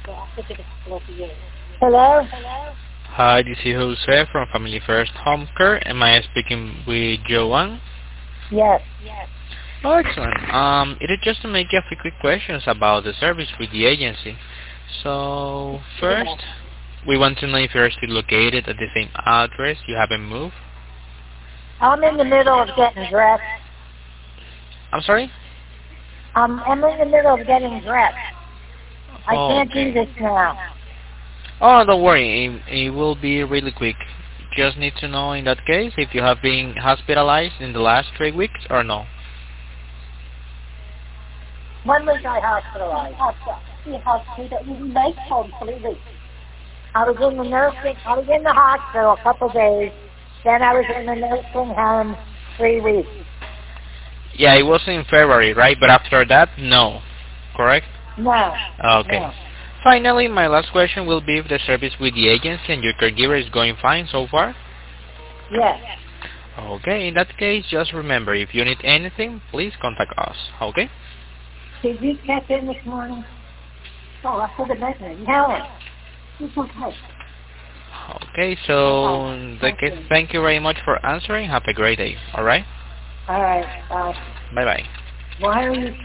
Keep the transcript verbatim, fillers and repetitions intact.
Hello? Hi, this is Jose from Family First Home Care. Am I speaking with Joanne? Yes. Oh, excellent. Um, it is just to make you a few quick questions about the service with the agency. So, first, we want to know if you're still located at the same address, you haven't moved. I'm in the middle of getting dressed. I'm sorry? I'm, I'm in the middle of getting dressed. I can't do Okay. this now. Oh, don't worry. It, it will be really quick. Just need to know in that case if you have been hospitalized in the last three weeks or no. When was I hospitalized? I was in the nursing, I was in the hospital a couple days. Then I was in the nursing home three weeks. Yeah, it was in February, right? But after that, no. Correct? No. Okay. No. Finally, my last question will be if the service with the agency and your caregiver is going fine so far. Yes. Okay, in that case, just remember, if you need anything, please contact us. Okay? Did you check in this morning? Oh, I put a message. Helen. It's okay. Okay, so in that case, thank you very much for answering. Have a great day. Alright? All right. Bye. Bye-bye. Why are you